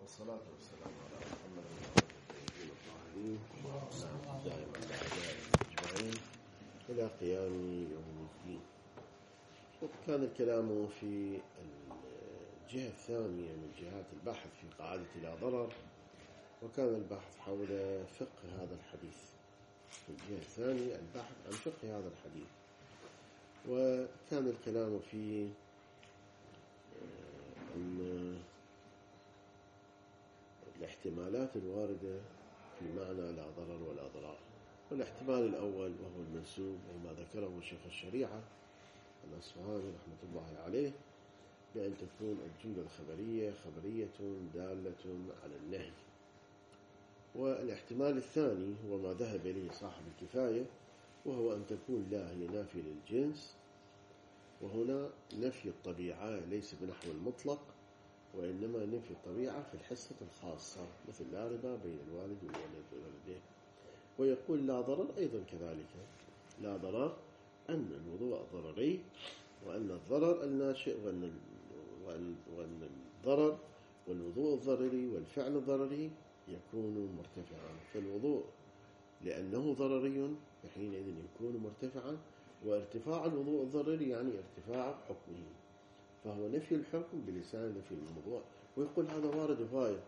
والصلاة والسلام على محمد الطيبين الطاهرين دائما الأعداء أجمعين إلى قيام يوم الدين. وكان الكلام في الجهة الثانية من جهات البحث في قاعدة لا ضرر، وكان البحث حول فقه هذا الحديث. في الجهة الثانية البحث عن فقه هذا الحديث، وكان الكلام في أن الاحتمالات الواردة في معنى لا ضرر ولا ضرار. والاحتمال الأول وهو المنسوب وما ذكره شيخ الشريعة الأصفهاني رحمة الله عليه، بأن تكون الجملة الخبرية خبرية دالة على النهي. والاحتمال الثاني هو ما ذهب إليه صاحب الكفاية، وهو أن تكون لا هي نافية للجنس، وهنا نفي الطبيعة ليس بنحو المطلق، وإنما نفي الطبيعة في الحصة الخاصة، مثل لا ربا بين الوالد والولد وولده. ويقول لا ضرر أيضا كذلك، لا ضرر أن الوضوء ضرري، وأن الضرر الناشئ، وأن الضرر والوضوء الضرري والفعل الضرري يكون مرتفعا. فالوضوء لأنه ضرري فحينئذ يكون مرتفعا، وارتفاع الوضوء الضرري يعني ارتفاع حكمه، فهو نفي الحكم بلسان نفي الموضوع. ويقول هذا وارد وفايد،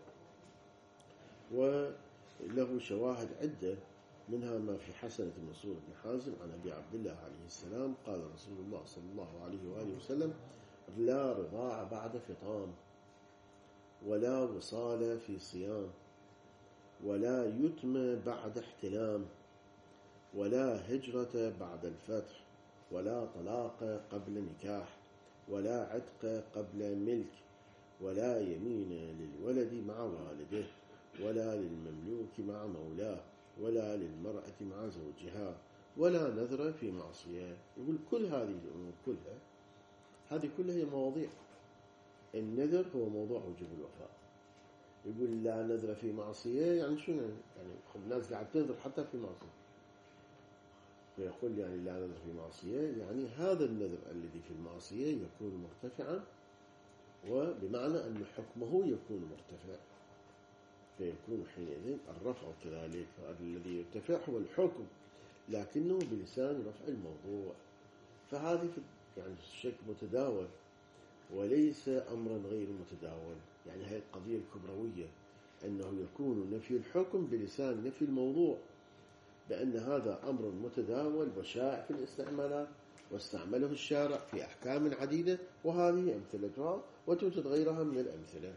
وله شواهد عدة، منها ما في حسنة منصور بن حازم عن أبي عبد الله عليه السلام قال رسول الله صلى الله عليه وآله وسلم: لا رضاع بعد فطام، ولا وصال في صيام، ولا يتم بعد احتلام، ولا هجرة بعد الفتح، ولا طلاق قبل نكاح، ولا عتق قبل ملك، ولا يمين للولد مع والده، ولا للمملوك مع مولاه، ولا للمرأة مع زوجها، ولا نذر في معصية. يقول كل هذه الأمور كلها، هذه كلها هي مواضيع. النذر هو موضوع وجوب الوفاء. يقول لا نذر في معصية، يعني شنو؟ يعني الناس قاعد تنذر حتى في معصية. فيقول يعني لا نذر في معصية، يعني هذا النذر الذي في المعصية يكون مرتفعا، وبمعنى أن حكمه يكون مرتفع، فيكون حينئذ الرفع كذلك. الذي يرتفع هو الحكم، لكنه بلسان رفع الموضوع. فهذه يعني شيء متداول، وليس أمرا غير متداول. يعني هذه القضية الكبروية، أنه يكون نفي الحكم بلسان نفي الموضوع، بأن هذا أمر متداول وشائع في الاستعمالات، واستعمله الشارع في أحكام عديدة، وهذه أمثلتها، وتوجد غيرها من الأمثلة.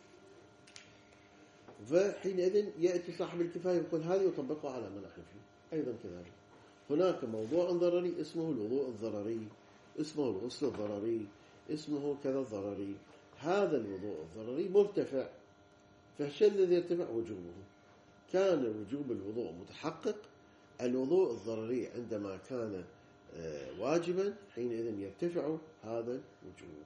فحينئذ يأتي صاحب الكفاية يقول هذه يطبقها على ما نحن فيه. أيضا كذلك هناك موضوع ضرري اسمه الوضوء الضرري، اسمه الغسل الضرري، اسمه كذا الضرري. هذا الوضوء الضرري مرتفع، فالشيء الذي يرتفع وجوبه. كان وجوب الوضوء متحقق، الوضوء الضرري عندما كان واجبا حينئذ يرتفع هذا الوجوب.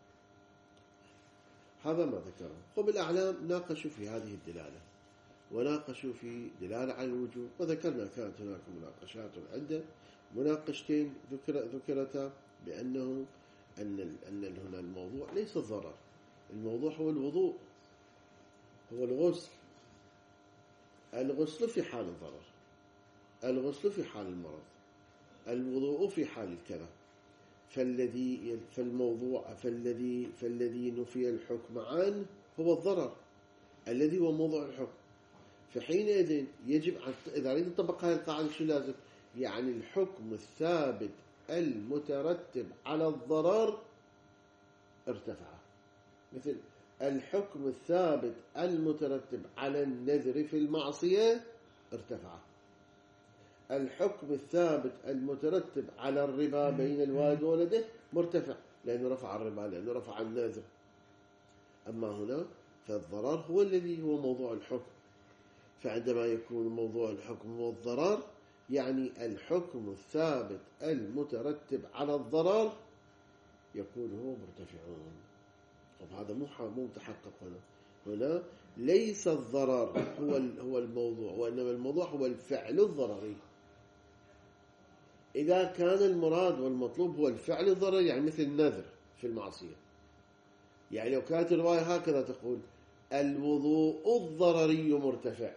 هذا ما ذكره. خب الأعلام ناقشوا في هذه الدلالة، وناقشوا في دلالة على الوجوب، وذكرنا كانت هناك مناقشات عدة. مناقشتين ذكرتا بأنه أن هنا الموضوع ليس الضرر، الموضوع هو الوضوء، هو الغسل. الغسل في حال الضرر، الغسل في حال المرض، الوضوء في حال الكذا. فالذي نفي الحكم عنه هو الضرر الذي هو موضوع الحكم. فحينئذ يجب إذا أريد نطبق هذه القاعدة شو لازم؟ يعني الحكم الثابت المترتب على الضرر ارتفع، مثل الحكم الثابت المترتب على النذر في المعصية ارتفع، الحكم الثابت المترتب على الربا بين الوالد وولده مرتفع، لأنه رفع الربا، لأنه رفع النذر. أما هنا فالضرر هو الذي هو موضوع الحكم. فعندما يكون موضوع الحكم هو الضرر، يعني الحكم الثابت المترتب على الضرر يكون هو مرتفعون. وهذا مو متحقق هنا. هنا ليس الضرر هو الموضوع، وإنما الموضوع هو الفعل الضرري. إذا كان المراد والمطلوب هو الفعل الضرري، يعني مثل النذر في المعصية، يعني لو كانت الرواية هكذا تقول الوضوء الضرري مرتفع،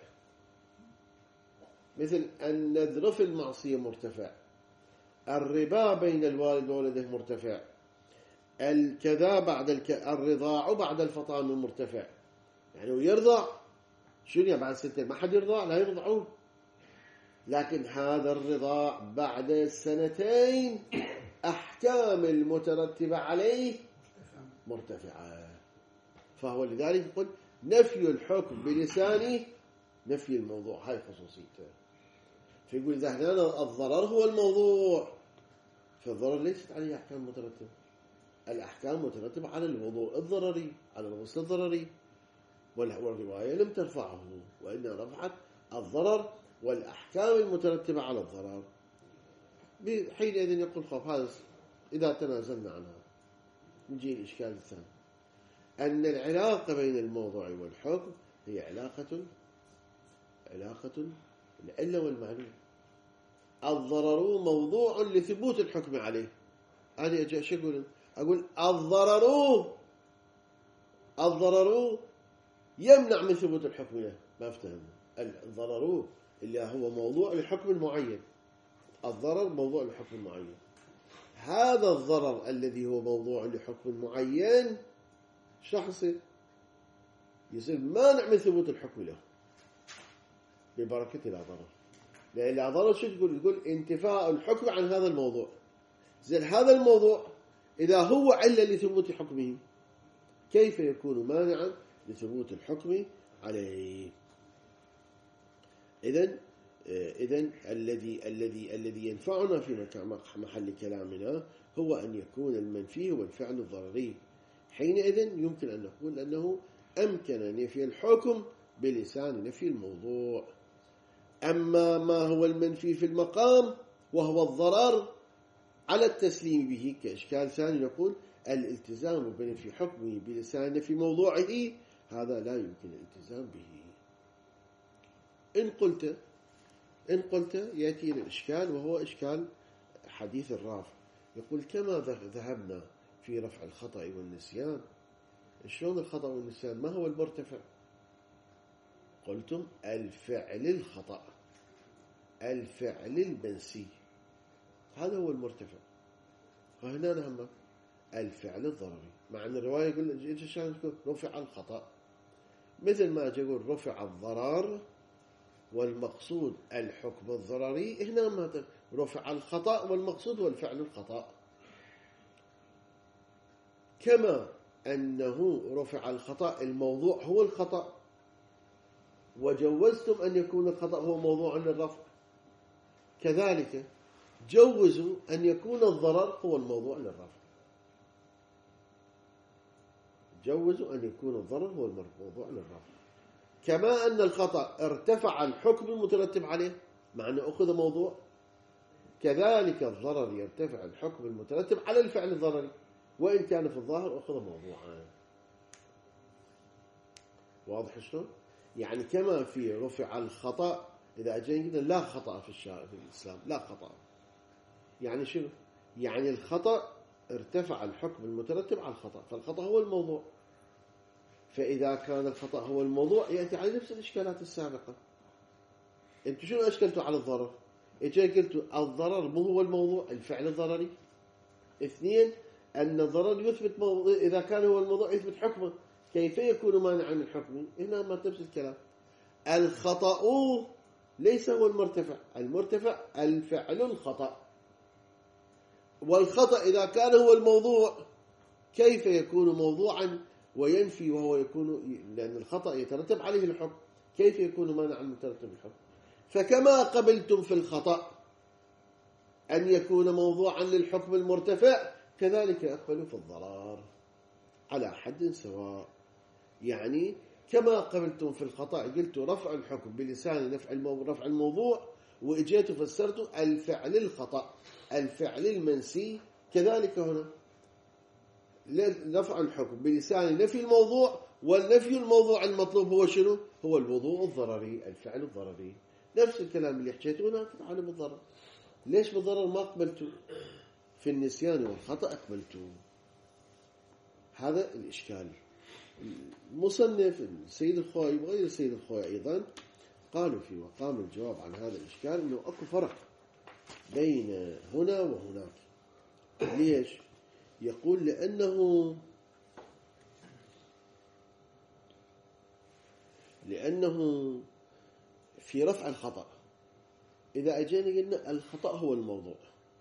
مثل النذر في المعصية مرتفع، الربا بين الوالد وولده مرتفع، الكذا بعد الرضاع بعد الفطام مرتفع. يعني يرضع شنو بعد 6 ما حد يرضع، لا يرضعون، لكن هذا الرضاع بعد 2 أحكام المترتبة عليه مرتفعة. فهو لذلك يقول نفي الحكم بلسانه نفي الموضوع، هاي خصوصيته. فيقول إذا هنا الضرر هو الموضوع، فالضرر ليست عليه أحكام مترتبة. الأحكام مترتبة على الوضوء الضرري، على الغسل الضرري، والرواية لم ترفعه، وإنها رفعت الضرر والأحكام المترتبة على الضرر. حينئذ يقول خف هذا إذا تنازلنا عنها نجي الإشكال الثاني، أن العلاقة بين الموضوع والحكم هي علاقة العلة والمعلوم. الضرر موضوع لثبوت الحكم عليه. أنا أجي شو أقول الضرر يمنع من ثبوت الحكم له. ما افتهمنا. الضرر اللي هو موضوع لحكم معين، الضرر موضوع لحكم معين. هذا الضرر الذي هو موضوع لحكم معين شخص يصير مانع من ثبوت الحكم له ببركة لا ضرر. لأن لا ضرر شو تقول انتفاء الحكم عن هذا الموضوع. زين هذا الموضوع إذا هو علة لثبوت حكمه كيف يكون مانعا لثبوت الحكم عليه؟ إذن الذي ينفعنا في محل كلامنا هو أن يكون المنفي هو الفعل الضرري. حينئذ يمكن أن نقول أنه أمكن نفي الحكم بلسان نفي الموضوع. أما ما هو المنفي في المقام وهو الضرر على التسليم به كإشكال ثاني، نقول الالتزام بنفي حكمه بلسان نفي موضوعه هذا لا يمكن الالتزام به. إن قلت يأتي الإشكال وهو إشكال حديث الرافع. يقول كما ذهبنا في رفع الخطأ والنسيان، شلون الخطأ والنسيان ما هو المرتفع؟ قلتم الفعل الخطأ، الفعل المنسي، هذا هو المرتفع. وهنا نهم الفعل الضرري، مع أن الرواية يقول رفع الخطأ، مثل ما يقول رفع الضرر والمقصود الحكم الضرري. هنا ما رفع الخطأ والمقصود هو الفعل الخطأ. كما أنه رفع الخطأ الموضوع هو الخطأ، وجوزتم أن يكون الخطأ هو موضوع للرفع، كذلك جوزوا أن يكون الضرر هو الموضوع للرفع. جوزوا أن يكون الضرر هو الموضوع للرفع. كما أن الخطأ ارتفع الحكم المترتب عليه مع أنه أخذ موضوع، كذلك الضرر يرتفع الحكم المترتب على الفعل الضرري وإن كان في الظاهر أخذ موضوعا. واضح شلون؟ يعني كما في رفع الخطأ، إذا أجينا لا خطأ في الإسلام، لا خطأ، يعني شنو؟ يعني الخطأ ارتفع الحكم المترتب على الخطأ، فالخطأ هو الموضوع. فإذا كان الخطأ هو الموضوع يأتي على نفس الإشكالات السابقة. أنتوا شنو أشكلتوا على الضرر؟ قلتوا الضرر مو هو الموضوع، الفعل الضرري. 2 أن الضرر يثبت إذا كان هو الموضوع يثبت حكمه، كيف يكون مانعا من حكمه؟ هنا ما نفس الكلام. الخطأ ليس هو المرتفع، المرتفع الفعل الخطأ، والخطأ إذا كان هو الموضوع كيف يكون موضوعا وينفي وهو يكون، لأن الخطأ يترتب عليه الحكم، كيف يكون مانعا من ترتب الحكم؟ فكما قبلتم في الخطأ أن يكون موضوعا للحكم المرتفع كذلك أقبلوا في الضرر على حد سواء. يعني كما قبلتم في الخطأ قلتوا رفع الحكم بلسان رفع الموضوع، وإجيتوا فسرتوا الفعل الخطأ الفعل المنسي، كذلك هنا رفع الحكم بلسان نفي الموضوع، والنفي الموضوع المطلوب هو شنو؟ هو الوضوء الضرري، الفعل الضرري. نفس الكلام اللي حكيته هنا في عالم الضرر. ليش بالضرر ما قبلتوا؟ في النسيان والخطأ قبلتوا. هذا الإشكال. المصنف السيد الخوئي وغير السيد الخوئي أيضا قالوا في مقام الجواب عن هذا الإشكال أنه أكو فرق بين هنا وهناك. ليش؟ يقول لأنه في رفع الخطأ إذا أجينا قلنا الخطأ هو الموضوع،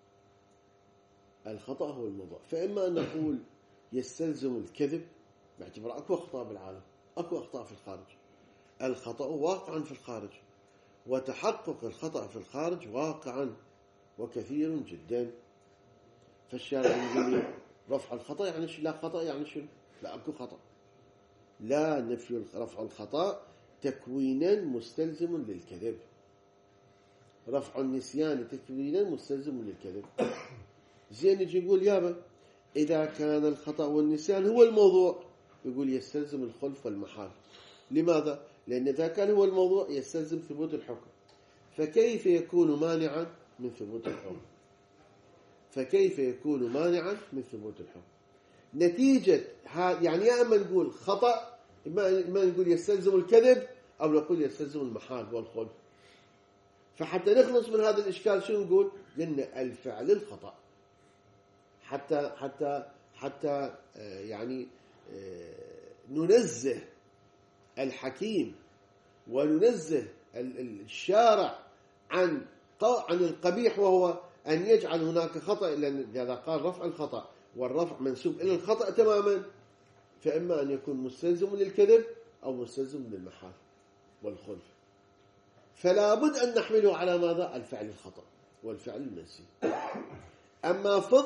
الخطأ هو الموضوع، فإما أن نقول يستلزم الكذب باعتبار أكو أخطاء بالعالم، أكو أخطاء في الخارج، الخطأ واقعا في الخارج، وتحقق الخطأ في الخارج واقعا وكثير جدا. فالشارع يقول رفع الخطأ يعني لا خطأ يعني شنو؟ لا أكو خطأ. لا، نفي رفع الخطأ تكوينا مستلزم للكذب، رفع النسيان تكوينا مستلزم للكذب. زين يجي يقول يابا إذا كان الخطأ والنسيان هو الموضوع، يقول يستلزم الخلف والمحال. لماذا؟ لأن إذا كان هو الموضوع يستلزم ثبوت الحكم، فكيف يكون مانعا من ثبوت الحكم؟ فكيف يكون مانعا من ثبوت الحكم؟ نتيجة يعني يا أما نقول خطأ، ما نقول يستلزم الكذب، أو نقول يستلزم المحال والخلف. فحتى نخلص من هذا الإشكال شو نقول؟ قلنا الفعل الخطأ، حتى يعني ننزه الحكيم وننزه الشارع عن القبيح، وهو أن يجعل هناك خطأ. لأن إذا قال رفع الخطأ والرفع منسوب إلى الخطأ تماما، فإما أن يكون مستلزم للكذب أو مستلزم للمحال والخلف. فلا بد أن نحمله على ماذا؟ الفعل الخطأ والفعل المنسي. أما في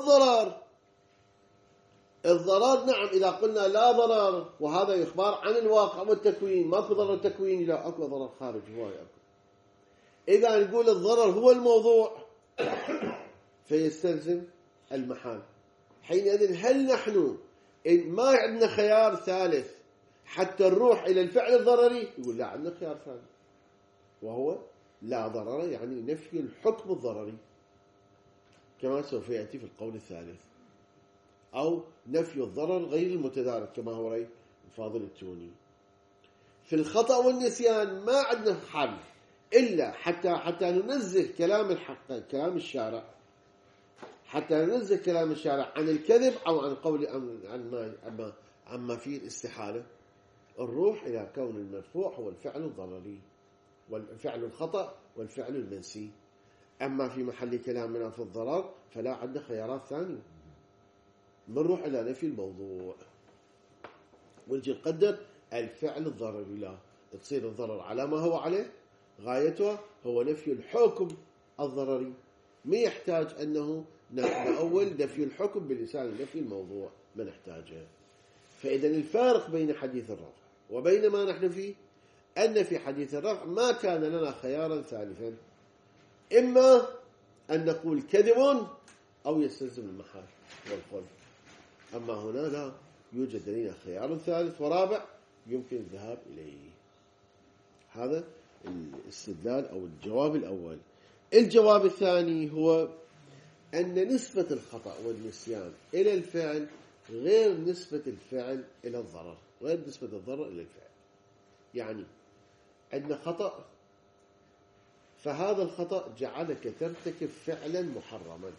الضرر نعم، إذا قلنا لا ضرر وهذا إخبار عن الواقع والتكوين، ما في ضرر تكويني، لا أكو ضرر خارجي هواي أكو. إذا نقول الضرر هو الموضوع فيستلزم المحال. حينئذ هل نحن ما عندنا خيار ثالث حتى نروح إلى الفعل الضرري؟ يقول لا، عندنا خيار ثالث، وهو لا ضرر، يعني نفي الحكم الضرري كما سوف يأتي في القول الثالث، أو نفي الضرر غير المتدارك كما هو رأي الفاضل التوني. في الخطأ والنسيان ما عندنا حل إلا حتى ننزه كلام الحق، كلام الشارع، حتى ننزه كلام الشارع عن الكذب أو عن قول عما فيه الاستحالة، نروح إلى كون المرفوع هو الفعل الضرري والفعل الخطأ والفعل المنسي. أما في محل كلامنا في الضرر فلا عندنا خيارات ثانية، بنروح إلى نفي الموضوع ونجي نقدر الفعل الضرري، لا تصير الضرر على ما هو عليه، غايته هو نفي الحكم الضرري، ما يحتاج أنه نأول نفي الحكم بلسان نفي الموضوع، ما نحتاجه. فإذا الفارق بين حديث الرفع وبين ما نحن فيه أن في حديث الرفع ما كان لنا خيارا ثالثا، إما أن نقول كذب أو يستلزم المحال والخلف. أما هنا لا يوجد لنا خيار ثالث ورابع يمكن الذهاب إليه. هذا الاستدلال أو الجواب الأول. الجواب الثاني هو أن نسبة الخطأ والنسيان إلى الفعل غير نسبة الفعل إلى الضرر، غير نسبة الضرر إلى الفعل. يعني عندنا خطأ، فهذا الخطأ جعلك ترتكب فعلا محرما،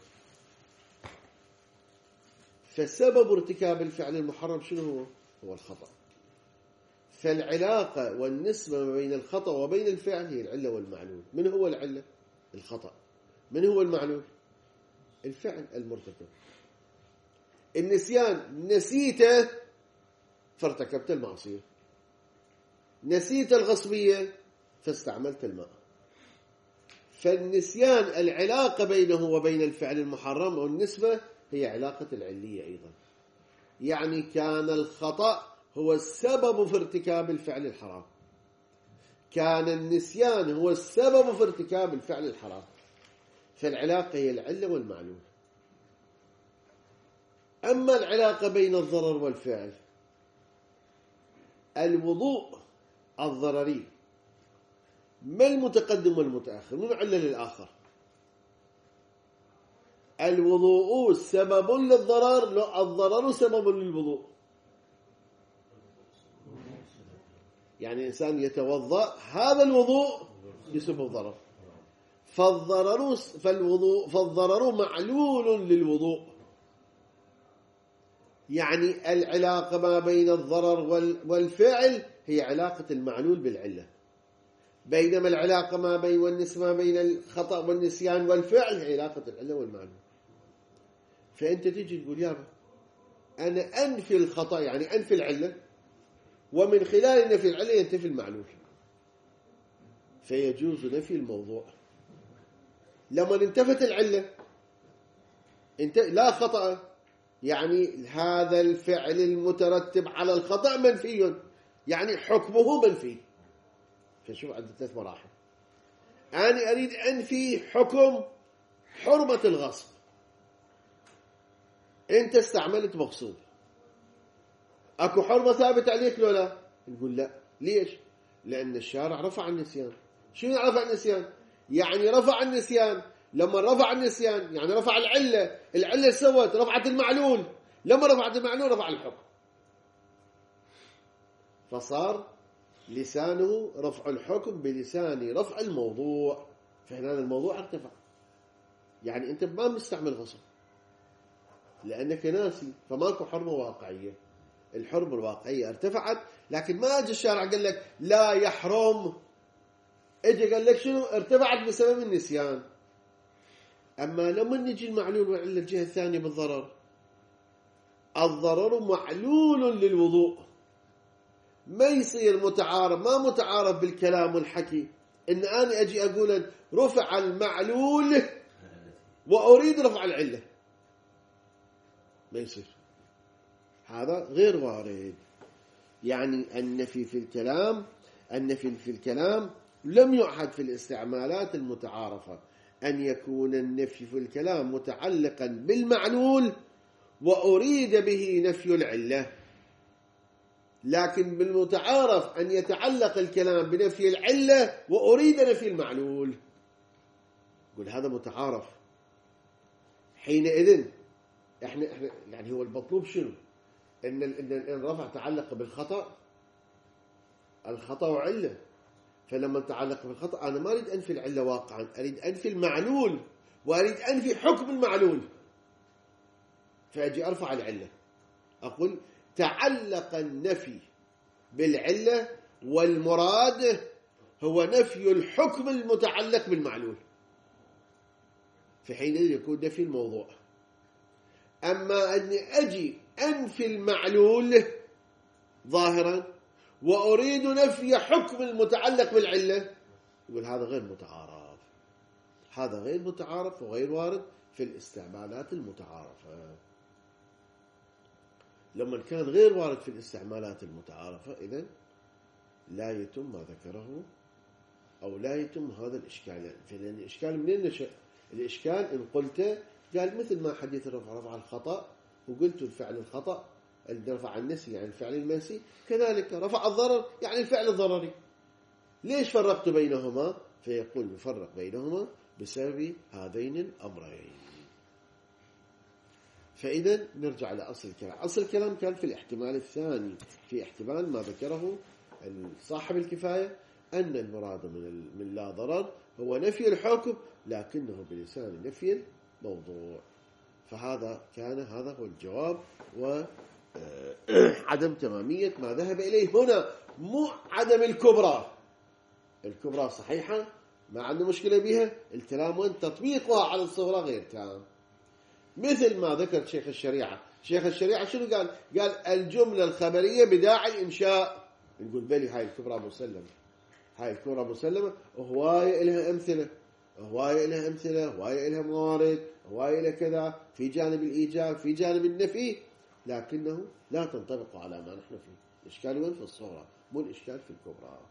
فسبب ارتكاب الفعل المحرم شنو هو الخطأ. فالعلاقة والنسبة ما بين الخطأ وبين الفعل هي العلة والمعلول. من هو العلة؟ الخطأ. من هو المعلول؟ الفعل المرتكب. النسيان نسيته فارتكبت المعصية، نسيت الغصبية فاستعملت الماء. فالنسيان العلاقة بينه وبين الفعل المحرم والنسبة هي علاقة العلية أيضا، يعني كان الخطأ هو السبب في ارتكاب الفعل الحرام، كان النسيان هو السبب في ارتكاب الفعل الحرام. فالعلاقة هي العلة والمعلول. أما العلاقة بين الضرر والفعل، الوضوء الضرري ما المتقدم والمتأخر؟ من علة للآخر؟ الوضوء سبب للضرر، لا الضرر سبب للوضوء. يعني إنسان يتوضأ هذا الوضوء يسبب ضرر، فالضرر معلول للوضوء. يعني العلاقة ما بين الضرر والفعل هي علاقة المعلول بالعلة، بينما العلاقة ما بين الخطأ والنسيان والفعل هي علاقة العلة والمعلول. فأنت تيجي تقول يابا أنا أنفي الخطأ، يعني أنفي العلة، ومن خلال نفي العلة ينتفي المعلول، فيجوز نفي الموضوع. لما انتفت العلة لا خطأ، يعني هذا الفعل المترتب على الخطأ منفي، يعني حكمه منفي. فشوف عندي 3 مراحل. أنا أريد أنفي حكم حرمة الغصب، أنت استعملت مغصوب، أكو حرمة ثابت عليك لو لا؟ نقول لا. ليش؟ لأن الشارع رفع النسيان. شنو رفع النسيان؟ يعني رفع النسيان، لما رفع النسيان يعني رفع العلة سوت رفعت المعلول، لما رفعت المعلول رفع الحكم، فصار لسانه رفع الحكم بلسان رفع الموضوع، فهنا الموضوع ارتفع. يعني أنت ما مستعمل غصب لأنك ناسي، فماكو حرمة واقعية. الحرمة الواقعية ارتفعت، لكن ما أجى الشارع قال لك لا يحرم، اجى قال لك شنو؟ ارتفعت بسبب النسيان. أما لما نجي المعلول وعلى الجهة الثانية بالضرر، الضرر معلول للوضوء، ما يصير متعارض، ما متعارض بالكلام والحكي إن أنا أجي أقول رفع المعلول وأريد رفع العلة، ما يصير، هذا غير وارد. يعني النفي في الكلام لم يعهد في الاستعمالات المتعارفة أن يكون النفي في الكلام متعلقا بالمعلول وأريد به نفي العلة، لكن بالمتعارف أن يتعلق الكلام بنفي العلة وأريد نفي المعلول. قل هذا متعارف. حينئذ احنا يعني هو المطلوب شنو؟ ان الرفع تعلق بالخطأ، الخطأ وعلة، فلما تعلق بالخطأ أنا ما أريد أنفي العلة واقعا، أريد أنفي المعلول وأريد أنفي حكم المعلول، فأجي أرفع العلة، أقول تعلق النفي بالعلة والمراد هو نفي الحكم المتعلق بالمعلول، في حينئذ يكون نفي الموضوع. أما أني أجي أنفي المعلول ظاهرا وأريد نفي حكم المتعلق بالعلة، يقول هذا غير متعارف، هذا غير متعارف وغير وارد في الاستعمالات المتعارفة. لما كان غير وارد في الاستعمالات المتعارفة إذن لا يتم ما ذكره أو لا يتم هذا الإشكال. لأن الإشكال منين نشأ؟ الإشكال إن قلت قال مثل ما حديث رفع الخطأ وقلت الفعل الخطأ اللي رفع النسي يعني الفعل المنسي، كذلك رفع الضرر يعني الفعل الضرري. ليش فرقت بينهما؟ فيقول يفرق بينهما بسبب هذين الأمرين. فإذا نرجع لأصل الكلام. أصل الكلام كان في الاحتمال الثاني، في احتمال ما ذكره صاحب الكفاية أن المراد من لا ضرر هو نفي الحكم لكنه بلسان نفي الموضوع. فهذا هذا هو الجواب، وعدم تمامية ما ذهب إليه هنا، مو عدم الكبرى صحيحة ما عنده مشكلة بها، الكلام وين تطبيقها على الصغرى غير تام. مثل ما ذكر شيخ الشريعة شنو قال؟ قال الجملة الخبرية بداعي الإنشاء. نقول بلي هاي الكبرى مسلمة، وهواية إلها أمثلة، هواية إلها موارد، هواية إلها كذا، في جانب الإيجاب في جانب النفي، لكنه لا تنطبق على ما نحن فيه. الإشكال وين؟ في الصغرى، مو الإشكال في الكبرى.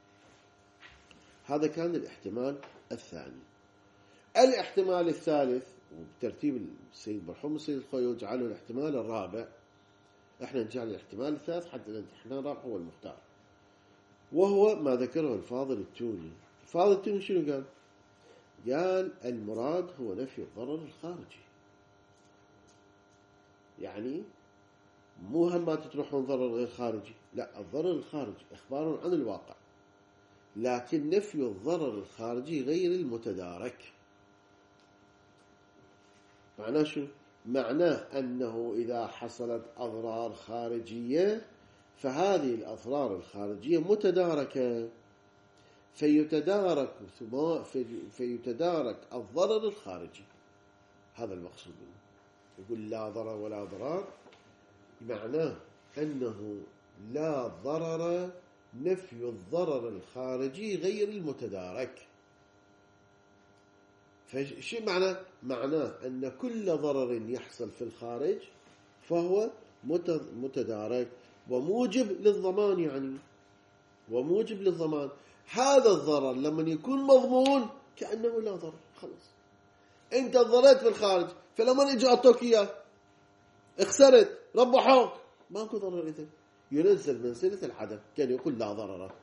هذا كان الاحتمال الثاني. الاحتمال الثالث وبترتيب السيد مرحوم السيد الخوي جعله الاحتمال الرابع، احنا نجعل الاحتمال الثالث حتى الامتحان الرابع هو المختار، وهو ما ذكره الفاضل التوني. شنو قال؟ قال المراد هو نفي الضرر الخارجي، يعني مو هم ما تروحون ضرر غير خارجي، لا، الضرر الخارجي إخبار عن الواقع، لكن نفي الضرر الخارجي غير المتدارك. معناه شو؟ معناه أنه إذا حصلت أضرار خارجية فهذه الأضرار الخارجية متداركة، فيتدارك الضرر الخارجي. هذا المقصود منه. يقول لا ضرر ولا ضرار، معناه أنه لا ضرر، نفي الضرر الخارجي غير المتدارك. فشو معناه أن كل ضرر يحصل في الخارج فهو متدارك وموجب للضمان، يعني وموجب للضمان. هذا الضرر لما يكون مضمون كأنه لا ضرر، خلاص انت ضررت في الخارج، فلما اجوا اعطوك اياه اخسرت، ربحوك، ماكو ضرر، اذا ينزل منزلة العدم، كان يقول لا ضرر،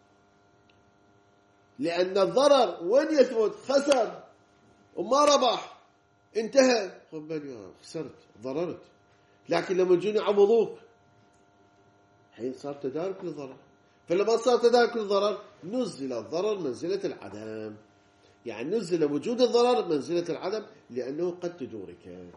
لأن الضرر وين يثبت؟ خسر وما ربح، انتهى، خسرت ضررت. لكن لما يجون يعوضوك حين صار تدارك للضرر، فلما صار تدارك للضرر نزل الضرر منزلة العدم، يعني نزل وجود الضرر منزلة العدم لأنه قد تدورك.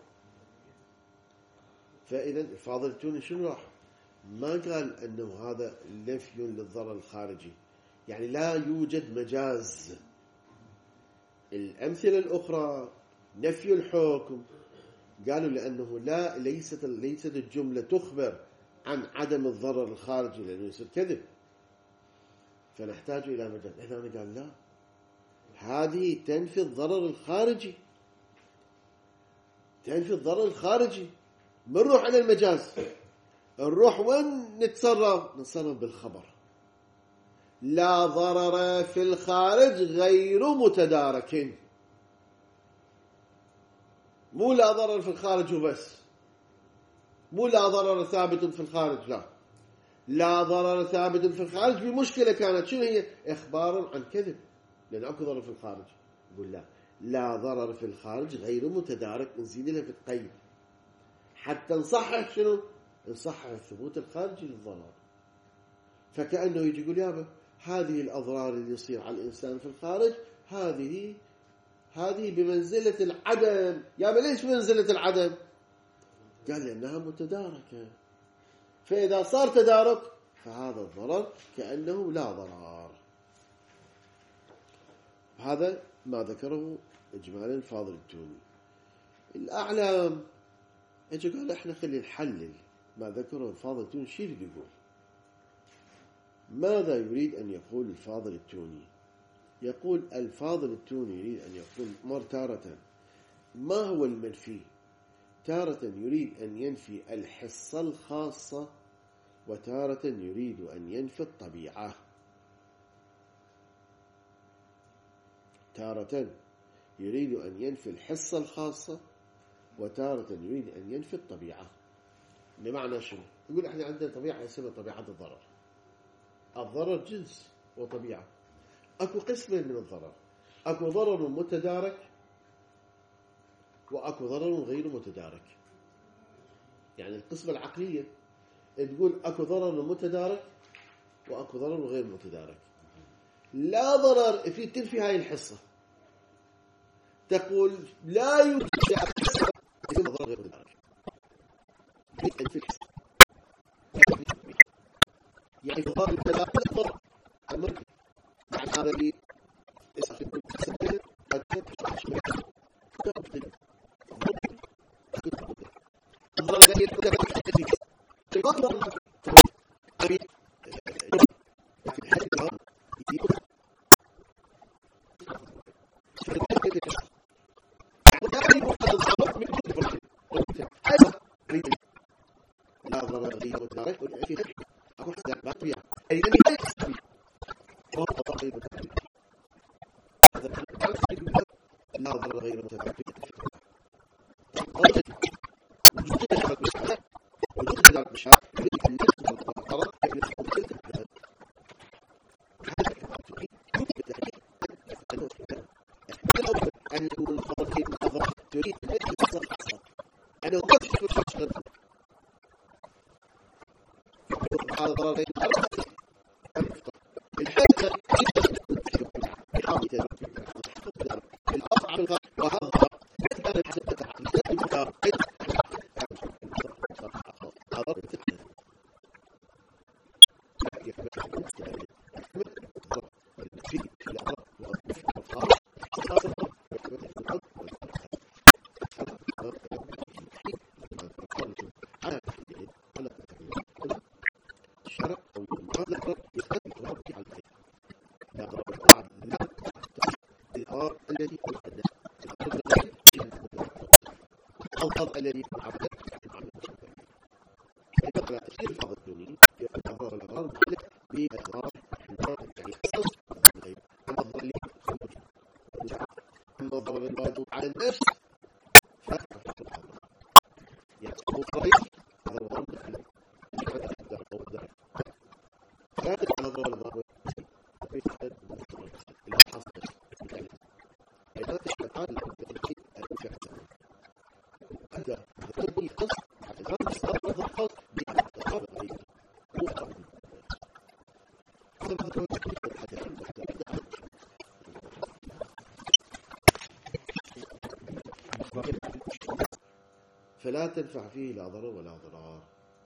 فإذا الفاضل التوني شنو راح؟ ما قال أنه هذا نفي للضرر الخارجي، يعني لا يوجد مجاز. الأمثلة الأخرى نفي الحكم قالوا لأنه ليست الجملة تخبر عن عدم الضرر الخارجي، لأنه يصير كذب، فنحتاج إلى مجاز. هنا قال لا، هذه تنفي الضرر الخارجي، تنفي الضرر الخارجي. بنروح على المجاز، نروح وين نتصرف بالخبر. لا ضرر في الخارج غير متدارك، مو لا ضرر في الخارج وبس، مو لا ضرر ثابت في الخارج، لا ضرر ثابت في الخارج بمشكلة كانت، شنو هي؟ إخبار عن كذب، لأن أكو ضرر في الخارج. يقول لا ضرر في الخارج غير متدارك، نزيد لها في القيد حتى نصحح شنو؟ نصحح الثبوت الخارجي للضرر. فكأنه يجي يقول يابا هذه الأضرار اللي يصير على الإنسان في الخارج هذه بمنزلة العدم. يابا ليش بمنزلة العدم؟ قال لأنها متداركة، فإذا صار تدارك فهذا الضرر كأنه لا ضرر. هذا ما ذكره إجمالا الفاضل التوني. الأعلام اجى قال احنا خلي نحلل ما ذكره الفاضل التوني. شو يقول؟ ماذا يريد أن يقول الفاضل التوني؟ يقول الفاضل التوني يريد أن يقول تارة ما هو المنفي، تارة يريد أن ينفي الحصة الخاصة، وتارة يريد أن ينفي الطبيعة. تارة يريد أن ينفي الحصة الخاصة، وتارة يريد أن ينفي الطبيعة. بمعنى شنو؟ يقول احنا عندنا طبيعة اسمها طبيعة الضرر. الضرر جنس وطبيعة. اكو قسمين من الضرر، اكو ضرر متدارك واكو ضرر غير متدارك. يعني القسمة العقلية تقول اكو ضرر متدارك واكو ضرر غير متدارك. لا ضرر في تنفي هاي الحصة، تقول لا يوجد ضرر غير متدارك، يعني في ضرر المتدارك ضرر المرض يعني هذا اللي الفاظ الذي على تفسير الفاظ التوني يعتبر الأضرار مختلف بأضرار أما الضرر الواجب على النفس يعتبر صريح هذا الضرر مختلف ثالث على ضرر الضرر فلا تنفع فيه لا ضرر ولا ضرار.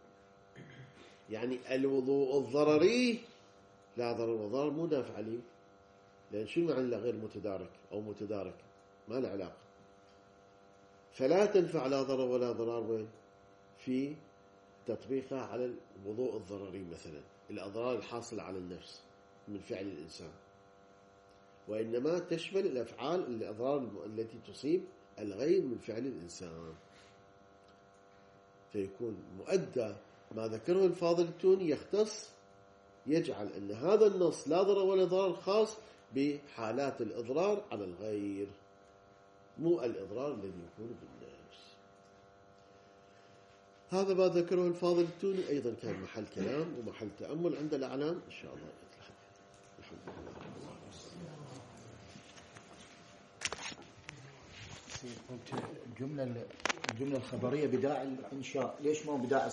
يعني الوضوء الضرري لا ضرر ولا ضرر مو نافع لي، لأن شو معنى غير متدارك أو متدارك؟ ما له علاقة. فلا تنفع لا ضرر ولا ضرار وين؟ في تطبيقها على الوضوء الضرري مثلا، الأضرار الحاصلة على النفس من فعل الإنسان، وإنما تشمل الأفعال الأضرار التي تصيب الغير من فعل الإنسان. فيكون مؤدى ما ذكره الفاضل التوني يختص، يجعل أن هذا النص لا ضرر ولا ضرر خاص بحالات الإضرار على الغير، مو الإضرار الذي يكون بالنفس. هذا ما ذكره الفاضل التوني أيضا كان محل كلام ومحل تأمل عند الأعلام إن شاء الله. الحمد لله. الجملة الخبرية بداعي الإنشاء، ليش ما بداعي